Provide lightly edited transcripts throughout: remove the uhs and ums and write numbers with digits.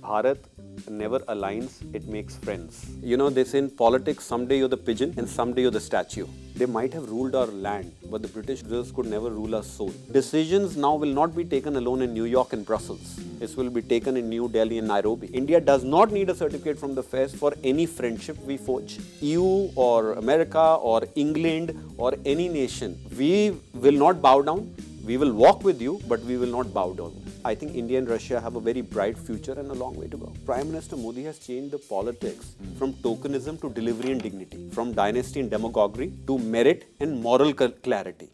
Bharat never aligns, it makes friends. You know, they say in politics, someday you're the pigeon and someday you're the statue. They might have ruled our land, but the British could never rule our soul. Decisions now will not be taken alone in New York and Brussels. This will be taken in New Delhi and Nairobi. India does not need a certificate from the Fez for any friendship we forge. EU or America or England or any nation, we will not bow down. We will walk with you, but we will not bow down. I think India and Russia have a very bright future and a long way to go. Prime Minister Modi has changed the politics from tokenism to delivery and dignity, from dynasty and demagoguery to merit and moral clarity.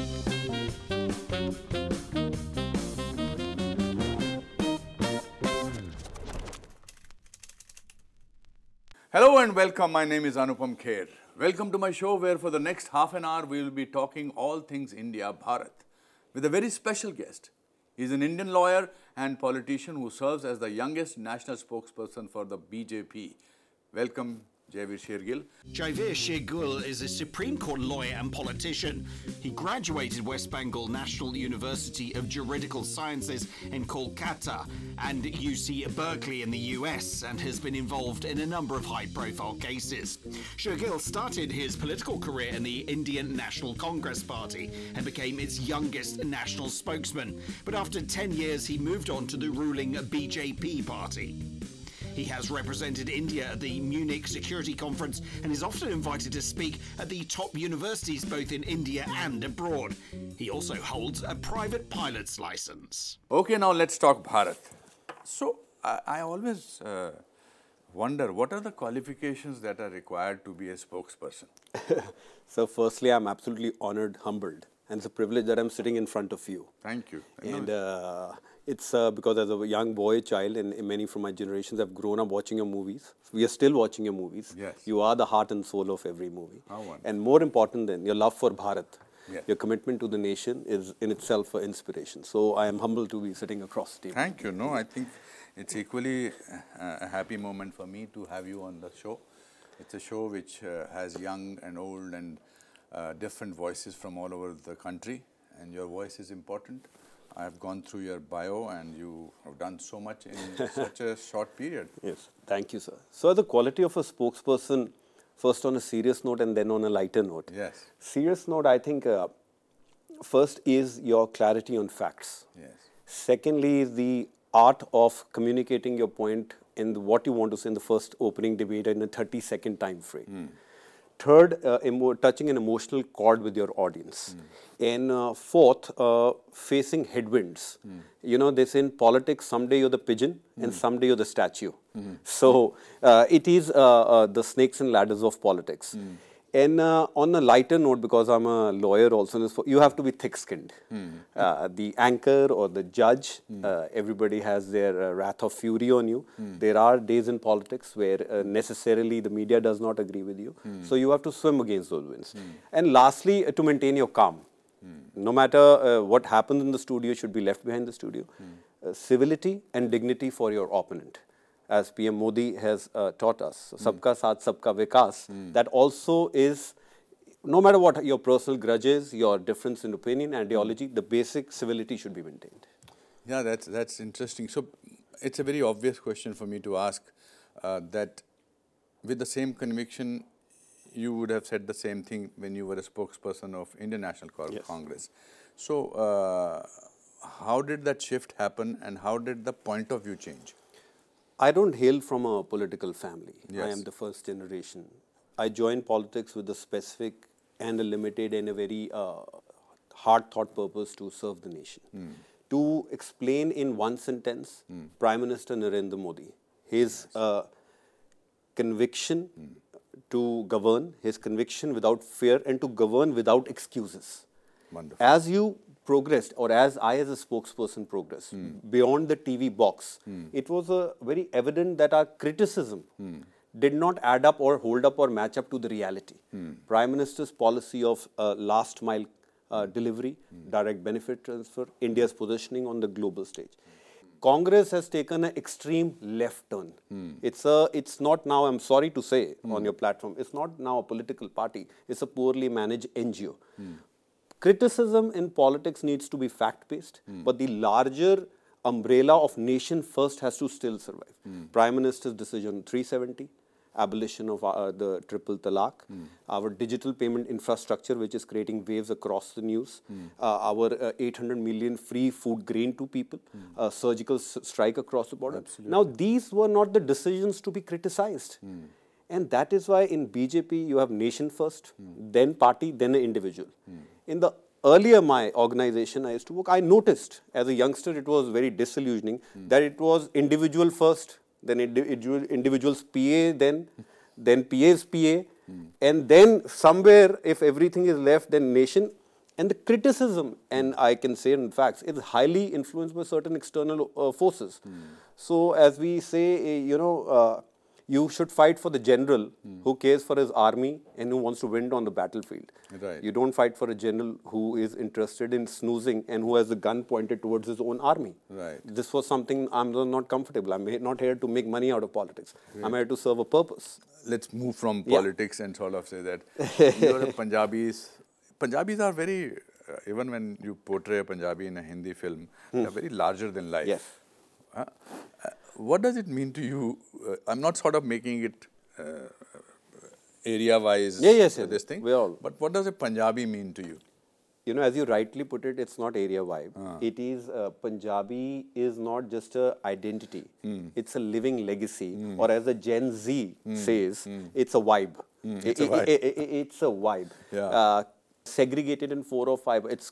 Hello and welcome. My name is Anupam Kher. Welcome to my show where for the next half an hour we will be talking all things India, Bharat, with a very special guest. He is an Indian lawyer and politician who serves as the youngest national spokesperson for the BJP. Welcome, Jaivir Shergill. Jaivir Shergill is a Supreme Court lawyer and politician. He graduated West Bengal National University of Juridical Sciences in Kolkata and UC Berkeley in the US and has been involved in a number of high-profile cases. Shergill started his political career in the Indian National Congress Party and became its youngest national spokesman. But after 10 years, he moved on to the ruling BJP party. He has represented India at the Munich Security Conference and is often invited to speak at the top universities both in India and abroad. He also holds a private pilot's license. Okay, now let's talk Bharat. So, I always wonder, what are the qualifications that are required to be a spokesperson? So, firstly, I'm absolutely honored, humbled, and it's a privilege that I'm sitting in front of you. Thank you. And it's because as a young boy, child, and many from my generations have grown up watching your movies. We are still watching your movies. Yes. You are the heart and soul of every movie. How wonderful. And more important than your love for Bharat, Yes. your commitment to the nation is in itself an inspiration. So I am humbled to be sitting across the table. Thank you. No, I think it's equally a happy moment for me to have you on the show. It's a show which has young and old and different voices from all over the country, and your voice is important. I have gone through your bio and you have done so much in such a short period. Yes, thank you, sir. So the quality of a spokesperson, first on a serious note and then on a lighter note. Yes. Serious note, I think first is your clarity on facts. Yes. Secondly is the art of communicating your point in what you want to say in the first opening debate in a 30-second time frame. Third, touching an emotional chord with your audience. And fourth, facing headwinds. You know, they say in politics, someday you're the pigeon and someday you're the statue. So it is the snakes and ladders of politics. And on a lighter note, because I'm a lawyer also, you have to be thick-skinned. The anchor or the judge, everybody has their wrath of fury on you. There are days in politics where necessarily the media does not agree with you. So you have to swim against those winds. And lastly, to maintain your calm. No matter what happens in the studio should be left behind the studio. Civility and dignity for your opponent. As PM Modi has taught us, sabka saath, sabka vikas, that also is, no matter what your personal grudges, your difference in opinion, ideology, the basic civility should be maintained. Yeah, that's interesting. So it's a very obvious question for me to ask that with the same conviction, you would have said the same thing when you were a spokesperson of Indian National Congress. So how did that shift happen and how did the point of view change? I don't hail from a political family. Yes. I am the first generation. I joined politics with a specific and a limited and a very hard thought purpose to serve the nation. To explain in one sentence, Prime Minister Narendra Modi, his conviction to govern, his conviction without fear and to govern without excuses. Wonderful. As you progressed, or as I as a spokesperson progressed, beyond the TV box, it was very evident that our criticism did not add up or hold up or match up to the reality. Prime Minister's policy of last mile delivery, direct benefit transfer, India's positioning on the global stage. Congress has taken an extreme left turn. It's not now, I'm sorry to say on your platform, it's not now a political party, it's a poorly managed NGO. Criticism in politics needs to be fact-based, but the larger umbrella of nation first has to still survive. Prime Minister's decision 370, abolition of the triple talaq, our digital payment infrastructure, which is creating waves across the news, our 800 million free food grain to people, surgical strike across the border. Absolutely. Now, these were not the decisions to be criticized. And that is why in BJP, you have nation first, then party, then an individual. In the earlier my organization I used to work, I noticed as a youngster it was very disillusioning that it was individual first, then individual's PA, then PA's PA, and then somewhere if everything is left, then nation. And the criticism, and I can say in facts, is highly influenced by certain external forces. So as we say, you should fight for the general who cares for his army and who wants to win on the battlefield. Right. You don't fight for a general who is interested in snoozing and who has a gun pointed towards his own army. Right. This was something I'm not comfortable. I'm not here to make money out of politics. I'm here to serve a purpose. Let's move from politics and sort of say that you're a Punjabis are very, even when you portray a Punjabi in a Hindi film, they're very larger than life. Yes. What does it mean to you? I'm not sort of making it area-wise, this thing. But what does a Punjabi mean to you? As you rightly put it, it's not area vibe. It is, Punjabi is not just a identity. It's a living legacy. Or as a Gen Z says, it's a vibe. It's a vibe. Yeah. Segregated in 4 or 5. It's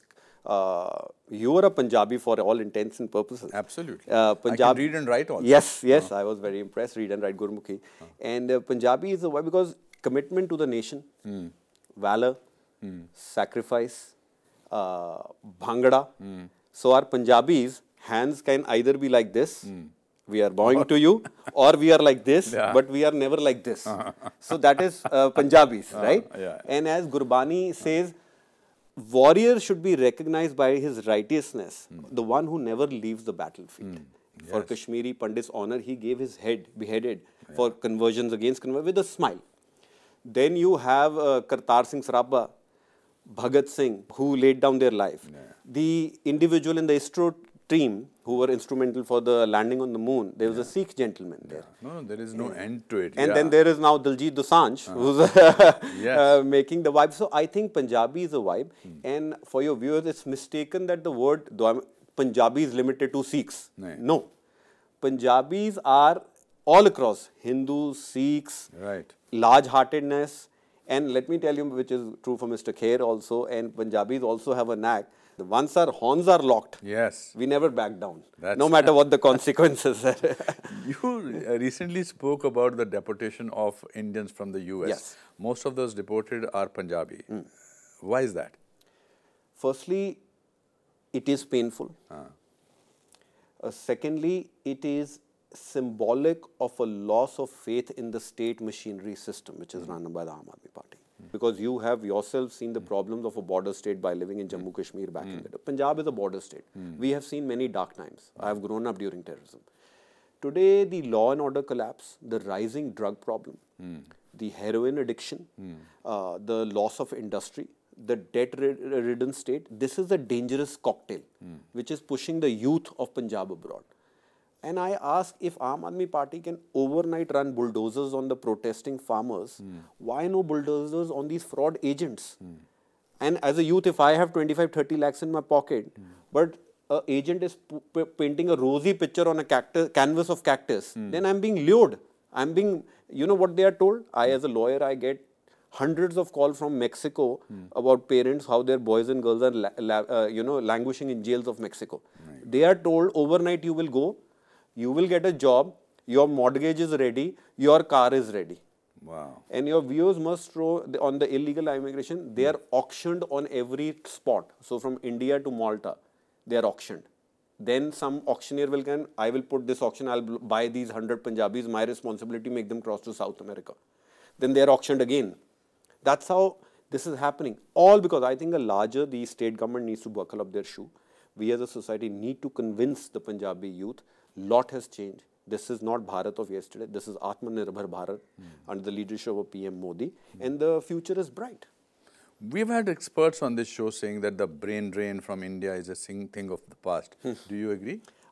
you are a Punjabi for all intents and purposes. Absolutely. I can read and write also. Yes, I was very impressed. Read and write Gurmukhi. And Punjabi is a why because commitment to the nation, valor, sacrifice, bhangra. So our Punjabis, hands can either be like this, we are bowing to you, or we are like this, but we are never like this. So that is Punjabis, right? Yeah. And as Gurbani says, warrior should be recognized by his righteousness, the one who never leaves the battlefield. For Kashmiri Pandit's honor, he gave his head beheaded for conversions against conversions with a smile. Then you have Kartar Singh Sarafa, Bhagat Singh, who laid down their life. The individual in the ISRO team who were instrumental for the landing on the moon, there was a Sikh gentleman there. No, there is no end to it. And then there is now Diljit Dosanjh, who's making the vibe. So I think Punjabi is a vibe. And for your viewers, it's mistaken that the word Punjabi is limited to Sikhs. No. Punjabis are all across, Hindus, Sikhs, large-heartedness. And let me tell you, which is true for Mr. Kher also, and Punjabis also have a knack. Once our horns are locked, we never back down, no matter what the consequences are. You recently spoke about the deportation of Indians from the US. Yes. Most of those deported are Punjabi. Why is that? Firstly, it is painful. Secondly, it is symbolic of a loss of faith in the state machinery system, which is run by the Aam Aadmi Party. Because you have yourself seen the problems of a border state by living in Jammu Kashmir back in the day. Punjab is a border state. We have seen many dark times. I have grown up during terrorism. Today, the law and order collapse, the rising drug problem, the heroin addiction, the loss of industry, the debt-ridden state, this is a dangerous cocktail which is pushing the youth of Punjab abroad. And I ask, if Aam Aadmi Party can overnight run bulldozers on the protesting farmers, why no bulldozers on these fraud agents? And as a youth, if I have 25-30 lakhs in my pocket, but an agent is painting a rosy picture on a canvas of cactus, then I'm being lured. I'm being, you know what they are told? As a lawyer, I get hundreds of calls from Mexico about parents, how their boys and girls are languishing in jails of Mexico. They are told overnight you will go, you will get a job, your mortgage is ready, your car is ready. Wow. And your viewers must know on the illegal immigration, they are auctioned on every spot. So from India to Malta, they are auctioned. Then some auctioneer will come, I will put this auction, I'll buy these 100 Punjabis, my responsibility, make them cross to South America. Then they are auctioned again. That's how this is happening. All because I think the state government needs to buckle up their shoe. We as a society need to convince the Punjabi youth. Lot has changed. This is not Bharat of yesterday. This is Atmanirbhar Bharat under the leadership of PM Modi. And the future is bright. We've had experts on this show saying that the brain drain from India is a thing of the past. Do you agree?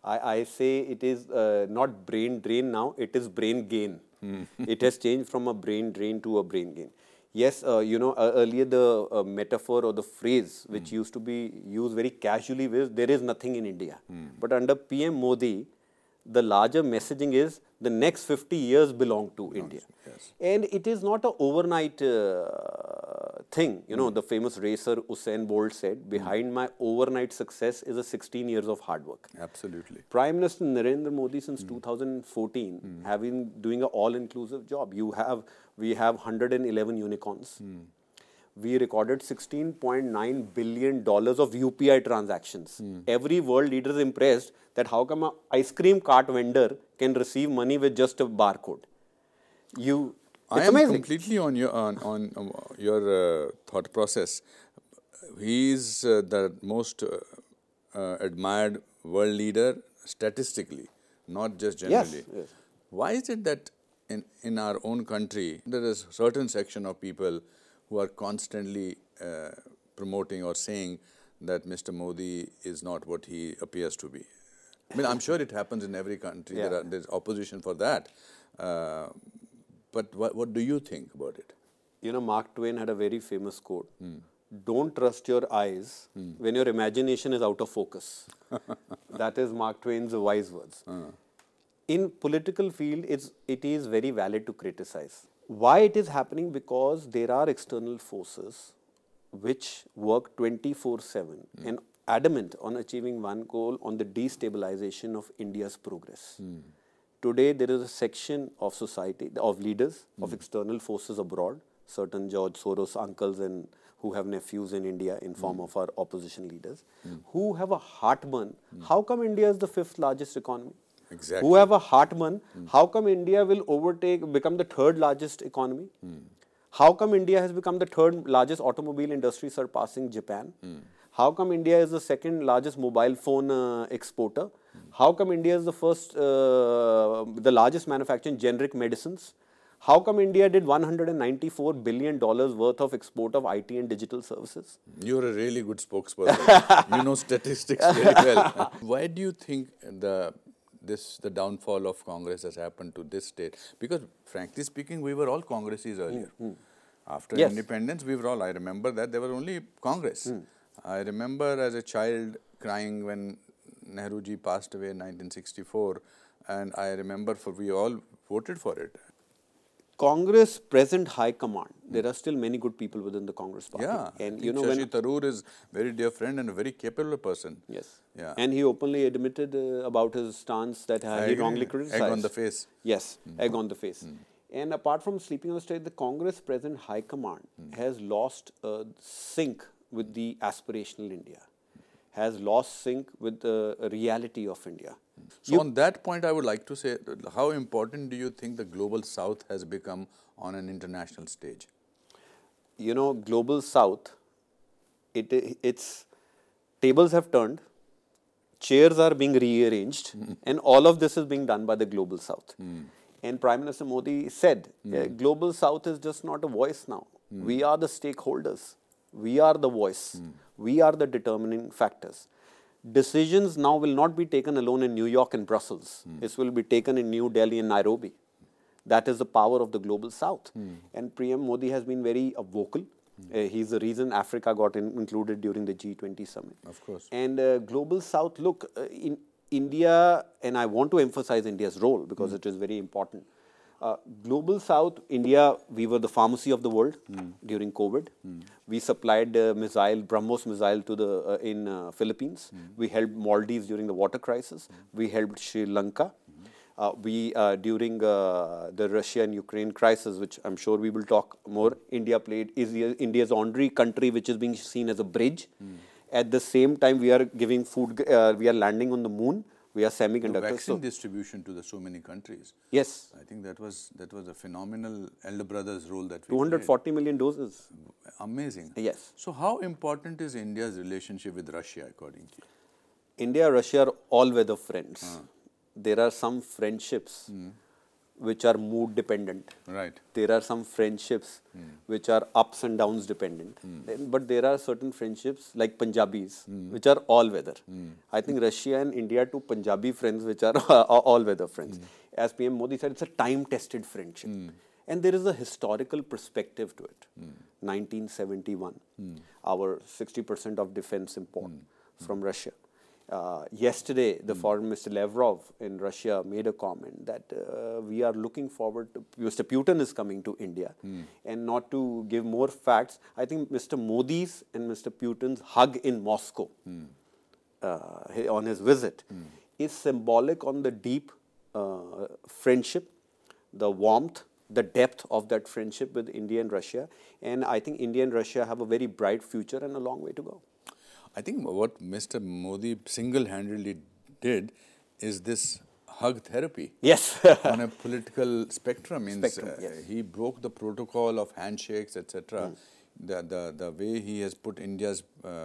I say it is not brain drain now, it is brain gain. It has changed from a brain drain to a brain gain. Yes, earlier the metaphor or the phrase which used to be used very casually was, there is nothing in India. But under PM Modi, the larger messaging is the next 50 years belong to India. Yes. And it is not an overnight thing. The famous racer Usain Bolt said, behind my overnight success is a 16 years of hard work. Absolutely. Prime Minister Narendra Modi since 2014 have been doing an all-inclusive job. We have 111 unicorns. We recorded $16.9 billion of UPI transactions. Every world leader is impressed that how come an ice cream cart vendor can receive money with just a barcode. I am completely on your thought process. He is the most admired world leader statistically, not just generally. Yes. Why is it that in our own country, there is a certain section of people who are constantly promoting or saying that Mr. Modi is not what he appears to be? I mean, I'm sure it happens in every country. Yeah. There's opposition for that. But what do you think about it? Mark Twain had a very famous quote. Don't trust your eyes when your imagination is out of focus. That is Mark Twain's wise words. In political field, it is very valid to criticize. Why it is happening? Because there are external forces which work 24/7 and adamant on achieving one goal, on the destabilization of India's progress. Today, there is a section of society, of leaders, of external forces abroad, certain George Soros uncles and who have nephews in India in form of our opposition leaders, who have a heartburn. How come India is the 5th largest economy? Exactly. Who have a heartburn. How come India will become the 3rd largest economy? How come India has become the 3rd largest automobile industry, surpassing Japan? How come India is the 2nd largest mobile phone exporter? How come India is the largest manufacturer in generic medicines? How come India did $194 billion worth of export of IT and digital services? You're a really good spokesperson. You know statistics very well. Why do you think the downfall of Congress has happened to this state? Because frankly speaking, we were all Congresses earlier. After independence, we were all, I remember that there was only Congress. I remember as a child crying when Nehruji passed away in 1964, and I remember we all voted for it. Congress present high command. There are still many good people within the Congress party. Yeah, and Shashi Tharoor is a very dear friend and a very capable person. Yes. Yeah. And he openly admitted about his stance that he wrongly criticized. Egg on the face. Yes, egg on the face. And apart from sleeping on the stage, the Congress present high command has lost sync with the aspirational India, has lost sync with the reality of India. So on that point, I would like to say, how important do you think the Global South has become on an international stage? Global South, its tables have turned, chairs are being rearranged, and all of this is being done by the Global South. And Prime Minister Modi said, Global South is just not a voice now. We are the stakeholders. We are the voice. We are the determining factors. Decisions now will not be taken alone in New York and Brussels. This will be taken in New Delhi and Nairobi. That is the power of the Global South. And PM Modi has been very vocal. He's the reason Africa got included during the G20 summit. Of course. And Global South, look, in India, and I want to emphasize India's role because it is very important. Global South, India, we were the pharmacy of the world during COVID. We supplied BrahMos missile to in Philippines. We helped Maldives during the water crisis. We helped Sri Lanka. During the Russia and Ukraine crisis, which I'm sure we will talk more, India is India's only country which is being seen as a bridge. At the same time, we are giving food, we are landing on the moon. We are semiconductors. The vaccine distribution to so many countries. Yes. I think that was a phenomenal elder brother's role that we 240 million doses. Amazing. Yes. So how important is India's relationship with Russia according to you? India, Russia are all-weather friends. There are some friendships which are mood dependent. Right. There are some friendships which are ups and downs dependent. But there are certain friendships like Punjabis which are all weather. I think Russia and India are two Punjabi friends which are all weather friends. As PM Modi said, it's a time tested friendship. And there is a historical perspective to it. 1971, our 60% of defense import from Russia. Yesterday, the Foreign Minister Lavrov in Russia made a comment that we are looking forward to, Mr. Putin is coming to India. And not to give more facts, I think Mr. Modi's and Mr. Putin's hug in Moscow on his visit is symbolic on the deep friendship, the warmth, the depth of that friendship with India and Russia. And I think India and Russia have a very bright future and a long way to go. I think what Mr. Modi single-handedly did is this hug therapy. Yes. On a political spectrum. Means, Yes. He broke the protocol of handshakes, etc. The way he has put India's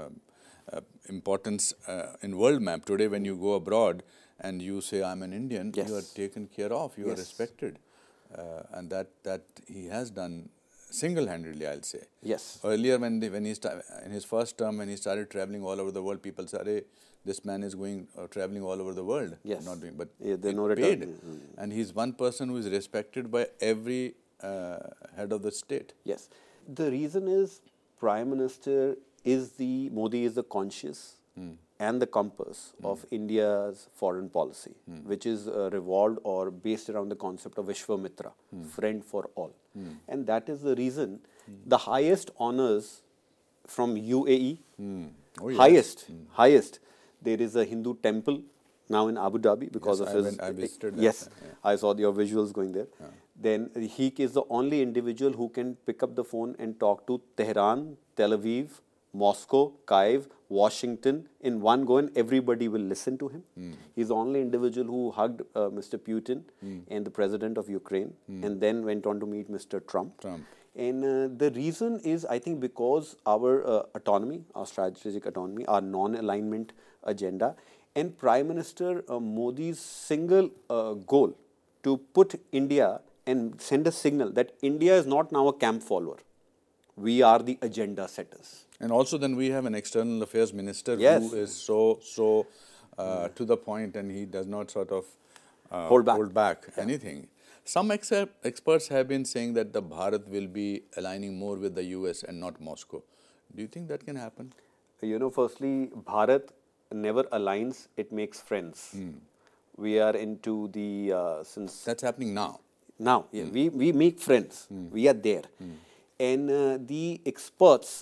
importance in world map. Today when you go abroad and you say, I'm an Indian, Yes. you are taken care of, you are Yes. respected. And that he has done single-handedly, I'll say. Yes. Earlier, when he in his first term, when he started traveling all over the world, people said, "Hey, this man is going traveling all over the world." Yes. Not doing, but Yeah, there's no paid. return. And he's one person who is respected by every head of the state. Yes. The reason is Prime Minister Modi is the conscience and the compass of India's foreign policy, which is revolved or based around the concept of Vishwamitra, friend for all. And that is the reason the highest honors from UAE, Oh, yes. highest, there is a Hindu temple now in Abu Dhabi because Yes, of I visited that, yes, yeah. I saw your visuals going there. Then he is the only individual who can pick up the phone and talk to Tehran, Tel Aviv, Moscow, Kyiv, Washington in one go, and everybody will listen to him. He's the only individual who hugged Mr. Putin and the president of Ukraine, and then went on to meet Mr. Trump. And the reason is, I think, because our autonomy, our strategic autonomy, our non-alignment agenda, and Prime Minister Modi's single goal to put India and send a signal that India is not now a camp follower. We are the agenda setters. And also then we have an external affairs minister Yes. who is so to the point, and he does not sort of Hold back. anything. Some experts have been saying that the Bharat will be aligning more with the US and not Moscow. Do you think that can happen? You know, firstly, Bharat never aligns, it makes friends. We are into the, since That's happening now. now, we make friends, we are there. And the experts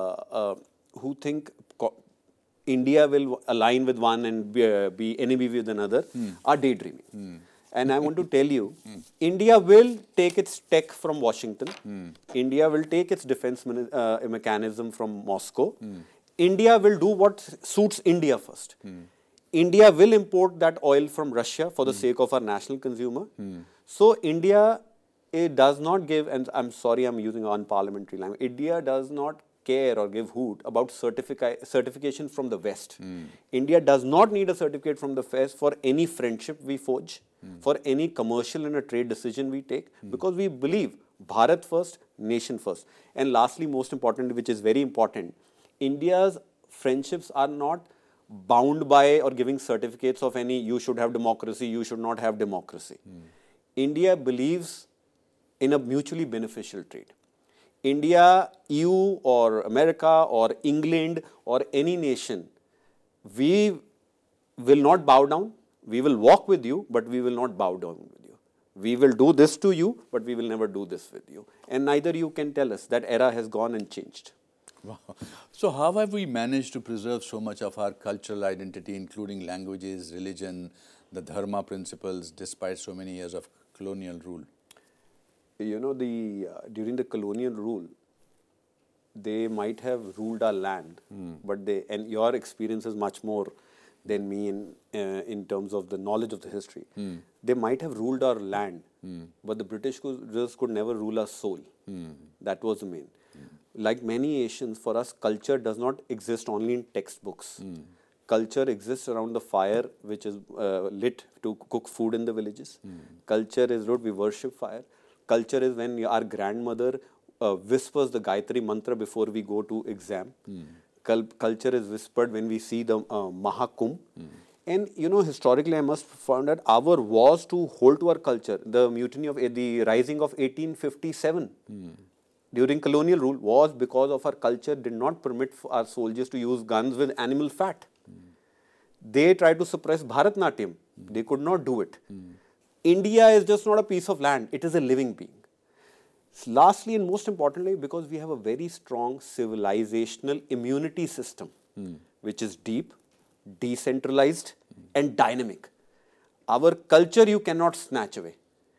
who think India will align with one and be enemy with another are daydreaming. And I want to tell you, India will take its tech from Washington. India will take its defense mechanism from Moscow. India will do what suits India first. India will import that oil from Russia for the sake of our national consumer. So India, it does not give, and I'm sorry I'm using unparliamentary language, India does not care or give hoot about certification from the West. India does not need a certificate from the West for any friendship we forge, for any commercial and a trade decision we take, because we believe Bharat first, nation first. And lastly, most important, which is very important, India's friendships are not bound by or giving certificates of any, you should have democracy, you should not have democracy. India believes in a mutually beneficial trade. India, EU or America or England or any nation, we will not bow down. We will walk with you, but we will not bow down with you. We will do this to you, but we will never do this with you. And neither you can tell us. That era has gone and changed. Wow. So how have we managed to preserve so much of our cultural identity, including languages, religion, the dharma principles, despite so many years of colonial rule? You know, during the colonial rule, they might have ruled our land, but and your experience is much more than me in terms of the knowledge of the history. They might have ruled our land, but the British could never rule our soul. That was the main. Like many Asians, for us, culture does not exist only in textbooks. culture exists around the fire which is lit to cook food in the villages. Culture is root, we worship fire. Culture is when our grandmother whispers the Gayatri mantra before we go to exam. Culture is whispered when we see the Mahakumbh. And you know, historically, I must found that our wars to hold to our culture, the mutiny of the rising of 1857 during colonial rule was because of our culture did not permit our soldiers to use guns with animal fat. They tried to suppress Bharatnatyam. They could not do it. India is just not a piece of land. It is a living being. Lastly and most importantly, because we have a very strong civilizational immunity system, which is deep, decentralized and dynamic. Our culture you cannot snatch away.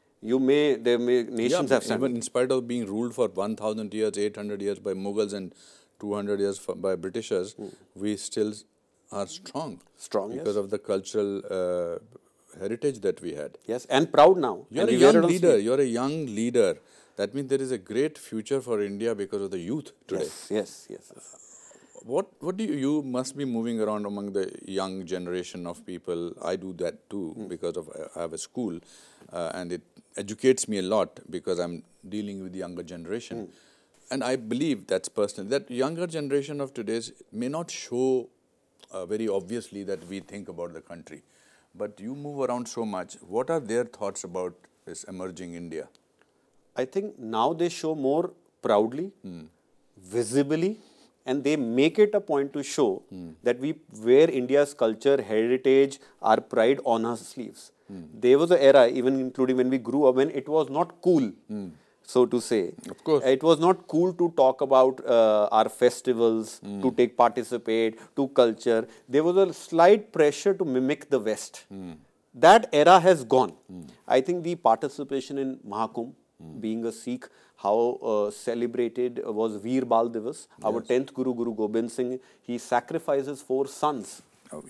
Nations have even in spite of being ruled for 1,000 years, 800 years by Mughals and 200 years by Britishers, we still are strong. Because of the cultural heritage that we had. Yes, and proud now. You're a young leader. You're a young leader. That means there is a great future for India because of the youth today. Yes. What do you must be moving around among the young generation of people. I do that too because of I have a school and it educates me a lot because I'm dealing with the younger generation. And I believe that's personal. That younger generation of today's may not show very obviously that we think about the country. But you move around so much. What are their thoughts about this emerging India? I think now they show more proudly, visibly, and they make it a point to show that we wear India's culture, heritage, our pride on our sleeves. There was an era, even including when we grew up, when it was not cool, so to say. Of course. It was not cool to talk about our festivals, to participate, to culture. There was a slight pressure to mimic the West. That era has gone. I think the participation in Mahakumbh, being a Sikh, how celebrated was Veer Bal Divas, our 10th Guru, Guru Gobind Singh. He sacrifices 4 sons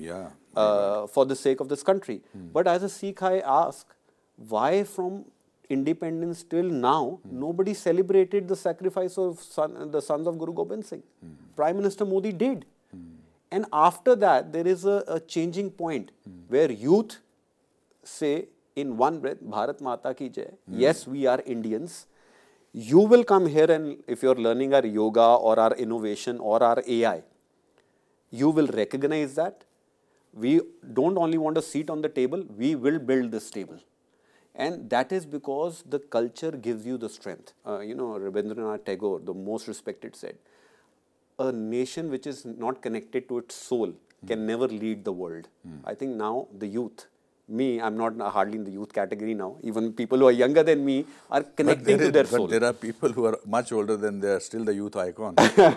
for the sake of this country. But as a Sikh, I ask, why from independence till now, nobody celebrated the sacrifice of the sons of Guru Gobind Singh? Prime Minister Modi did. And after that, there is a changing point where youth say in one breath, Bharat Mata ki jai. Yes, we are Indians. You will come here and if you're learning our yoga or our innovation or our AI, you will recognize that. We don't only want a seat on the table, we will build this table. And that is because the culture gives you the strength. Rabindranath Tagore, the most respected, said, a nation which is not connected to its soul can never lead the world. I think now the youth, me, I'm not hardly in the youth category now. Even people who are younger than me are connecting to their soul. But there are people who are much older than they are still the youth icon.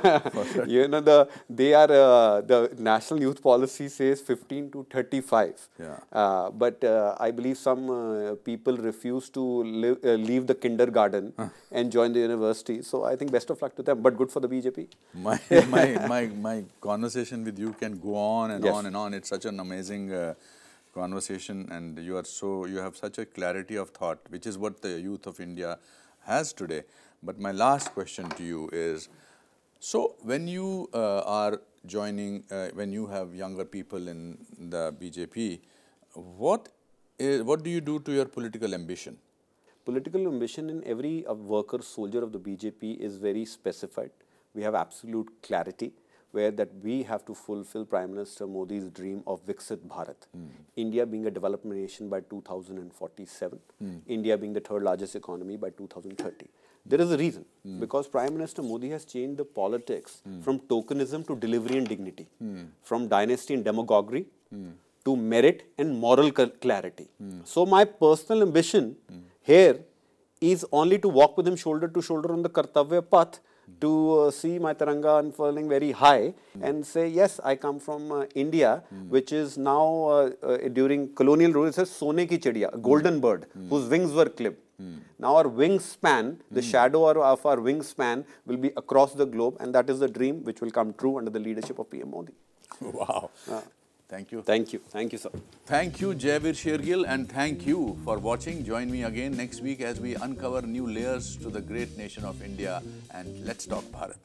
The national youth policy says 15 to 35. But I believe some people refuse to leave the kindergarten and join the university. So I think best of luck to them. But good for the BJP. My conversation with you can go on and on and on. It's such an amazing conversation, and you have such a clarity of thought, which is what the youth of India has today. But my last question to you is, so when you are joining, when you have younger people in the BJP, what do you do to your political ambition? Political ambition in every worker, soldier of the BJP is very specified. We have absolute clarity, where that we have to fulfill Prime Minister Modi's dream of Viksit Bharat. India being a developed nation by 2047, India being the 3rd largest economy by 2030. There is a reason, because Prime Minister Modi has changed the politics from tokenism to delivery and dignity, from dynasty and demagoguery to merit and moral clarity. So my personal ambition here is only to walk with him shoulder to shoulder on the Kartavya path, to see my Tiranga unfurling very high and say, yes, I come from India, which is now, during colonial rule, it says Sone ki Chidiya, a golden bird, whose wings were clipped. Now our wingspan, the shadow of our wingspan will be across the globe, and that is the dream which will come true under the leadership of PM Modi. Wow. Thank you. Thank you. Thank you, sir. Thank you, Jayaveer Shergill, and thank you for watching. Join me again next week as we uncover new layers to the great nation of India, and let's talk Bharat.